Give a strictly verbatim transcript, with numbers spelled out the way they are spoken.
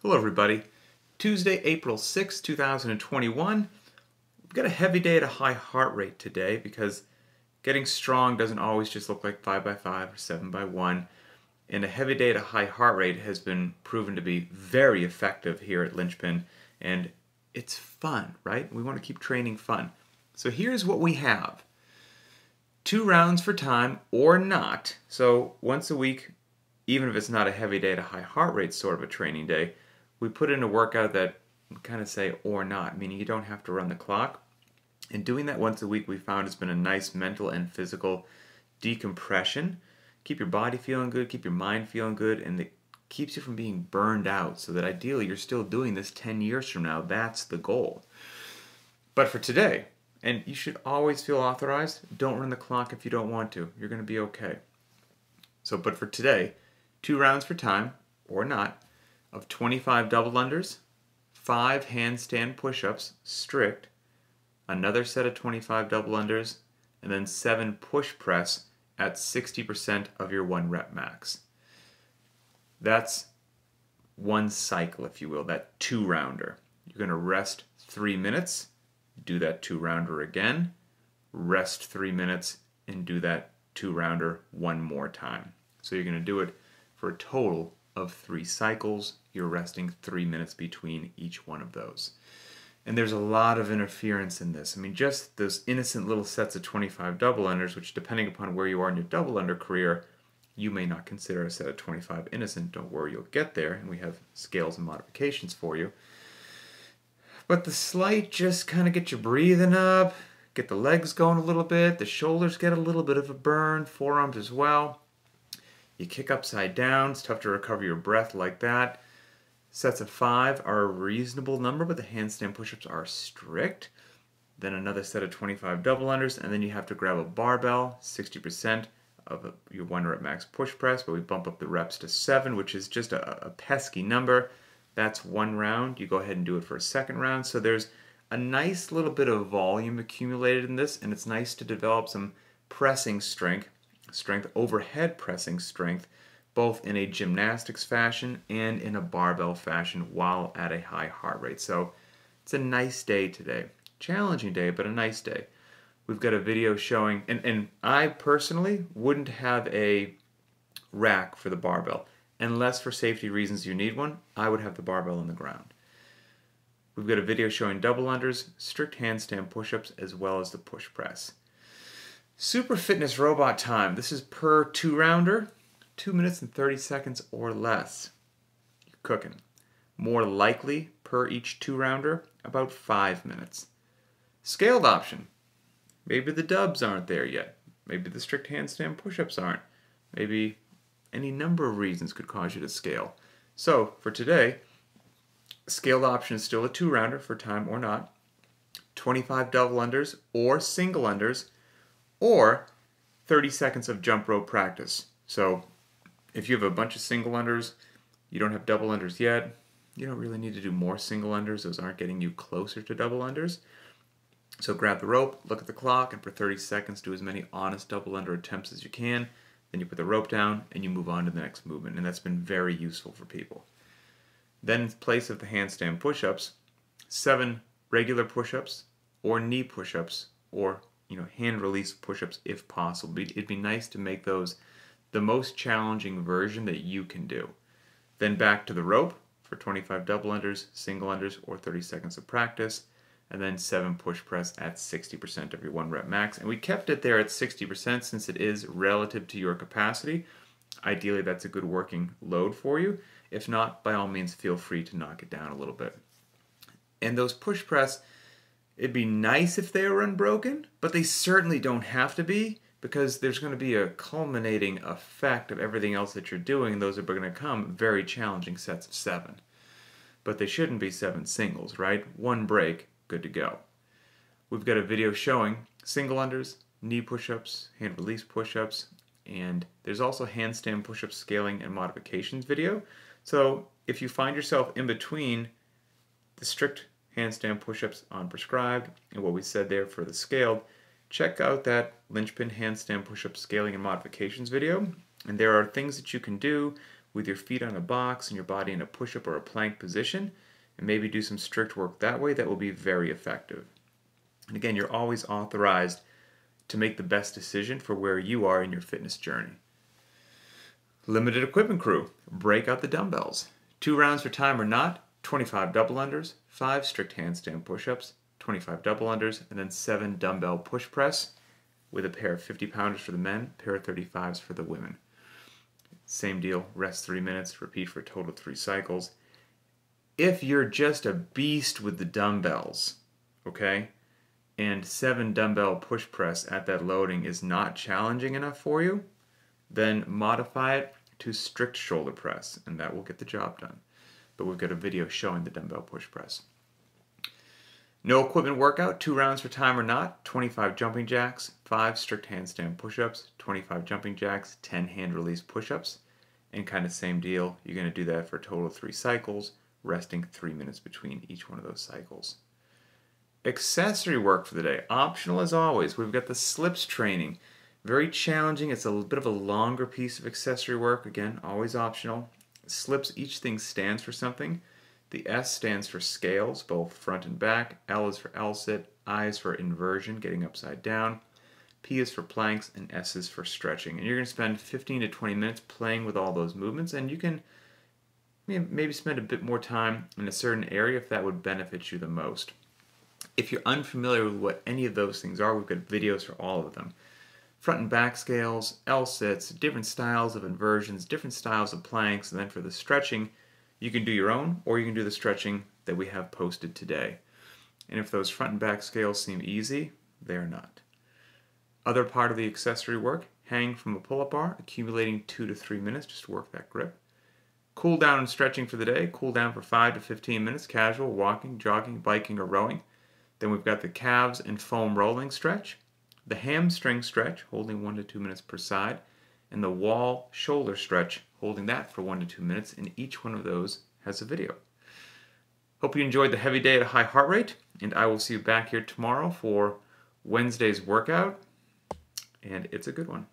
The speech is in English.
Hello everybody. Tuesday, April sixth, two thousand twenty-one. We've got a heavy day at a high heart rate today because getting strong doesn't always just look like five by five or seven by one. And a heavy day at a high heart rate has been proven to be very effective here at Linchpin. And it's fun, right? We want to keep training fun. So here's what we have. Two rounds for time or not. So once a week, even if it's not a heavy day at a high heart rate sort of a training day, we put in a workout that we kind of say or not, meaning you don't have to run the clock. And doing that once a week we found has been a nice mental and physical decompression. Keep your body feeling good, keep your mind feeling good, and it keeps you from being burned out so that ideally you're still doing this ten years from now. That's the goal. But for today, and you should always feel authorized, don't run the clock if you don't want to. You're going to be okay. So, but for today, two rounds for time, or not, of twenty-five double unders, five handstand push-ups, strict, another set of twenty-five double unders, and then seven push press at sixty percent of your one rep max. That's one cycle, if you will, that two-rounder. You're going to rest three minutes, do that two-rounder again, rest three minutes, and do that two-rounder one more time. So you're going to do it for a total of three cycles. You're resting three minutes between each one of those. And there's a lot of interference in this. I mean, just those innocent little sets of twenty-five double unders, which depending upon where you are in your double under career, you may not consider a set of twenty-five innocent. Don't worry, you'll get there, and we have scales and modifications for you. But the slight just kind of get you breathing up, get the legs going a little bit, the shoulders get a little bit of a burn, forearms as well. You kick upside down. It's tough to recover your breath like that. Sets of five are a reasonable number, but the handstand push-ups are strict. Then another set of twenty-five double unders, and then you have to grab a barbell, sixty percent of a, your one rep max push press, but we bump up the reps to seven, which is just a, a pesky number. That's one round. You go ahead and do it for a second round. So there's a nice little bit of volume accumulated in this, and it's nice to develop some pressing strength. strength, overhead pressing strength, both in a gymnastics fashion and in a barbell fashion while at a high heart rate. So it's a nice day today. Challenging day, but a nice day. We've got a video showing, and, and I personally wouldn't have a rack for the barbell. Unless for safety reasons you need one, I would have the barbell on the ground. We've got a video showing double unders, strict handstand push-ups, as well as the push press. Super Fitness Robot time. This is per two-rounder, two minutes and thirty seconds or less. You're cooking. More likely per each two-rounder, about five minutes. Scaled option. Maybe the dubs aren't there yet. Maybe the strict handstand push-ups aren't. Maybe any number of reasons could cause you to scale. So for today, scaled option is still a two-rounder for time or not. twenty-five double unders or single unders, or thirty seconds of jump rope practice. So if you have a bunch of single unders, you don't have double unders yet, you don't really need to do more single unders. Those aren't getting you closer to double unders. So grab the rope, look at the clock, and for thirty seconds do as many honest double under attempts as you can. Then you put the rope down and you move on to the next movement. And that's been very useful for people. Then in place of the handstand push-ups, seven regular push-ups or knee push-ups or you know, hand release push-ups if possible. It'd be nice to make those the most challenging version that you can do. Then back to the rope for twenty-five double unders, single unders, or thirty seconds of practice, and then seven push press at sixty percent of your one rep max. And we kept it there at sixty percent since it is relative to your capacity. Ideally, that's a good working load for you. If not, by all means, feel free to knock it down a little bit. And those push press, it'd be nice if they were unbroken, but they certainly don't have to be, because there's going to be a culminating effect of everything else that you're doing. Those are going to come very challenging sets of seven. But they shouldn't be seven singles, right? One break, good to go. We've got a video showing single unders, knee push-ups, hand release push-ups, and there's also handstand push-up scaling and modifications video. So if you find yourself in between the strict handstand push-ups on prescribed and what we said there for the scaled, check out that Linchpin handstand push-up scaling and modifications video. And there are things that you can do with your feet on a box and your body in a push-up or a plank position, and maybe do some strict work that way. That will be very effective. And again, you're always authorized to make the best decision for where you are in your fitness journey. Limited equipment crew, break out the dumbbells. Two rounds for time or not, twenty-five double unders, five strict handstand push-ups, twenty-five double unders, and then seven dumbbell push press with a pair of fifty pounders for the men, pair of thirty-fives for the women. Same deal, rest three minutes, repeat for a total of three cycles. If you're just a beast with the dumbbells, okay, and seven dumbbell push press at that loading is not challenging enough for you, then modify it to strict shoulder press, and that will get the job done. But we've got a video showing the dumbbell push press. No equipment workout, two rounds for time or not, twenty-five jumping jacks, five strict handstand push-ups, twenty-five jumping jacks, ten hand release push-ups, and kind of same deal. You're going to do that for a total of three cycles, resting three minutes between each one of those cycles. Accessory work for the day, optional as always. We've got the slips training. Very challenging. It's a bit of a longer piece of accessory work. Again, always optional. Slips, each thing stands for something. The S stands for scales, both front and back. L is for L-sit. I is for inversion, getting upside down. P is for planks, and S is for stretching. And you're going to spend fifteen to twenty minutes playing with all those movements, and you can maybe spend a bit more time in a certain area if that would benefit you the most. If you're unfamiliar with what any of those things are, we've got videos for all of them. Front and back scales, L-sits, different styles of inversions, different styles of planks, and then for the stretching, you can do your own, or you can do the stretching that we have posted today. And if those front and back scales seem easy, they're not. Other part of the accessory work, hang from a pull-up bar, accumulating two to three minutes just to work that grip. Cool down and stretching for the day, cool down for five to fifteen minutes, casual, walking, jogging, biking, or rowing. Then we've got the calves and foam rolling stretch, the hamstring stretch, holding one to two minutes per side, and the wall shoulder stretch, holding that for one to two minutes, and each one of those has a video. Hope you enjoyed the heavy day at a high heart rate, and I will see you back here tomorrow for Wednesday's workout, and it's a good one.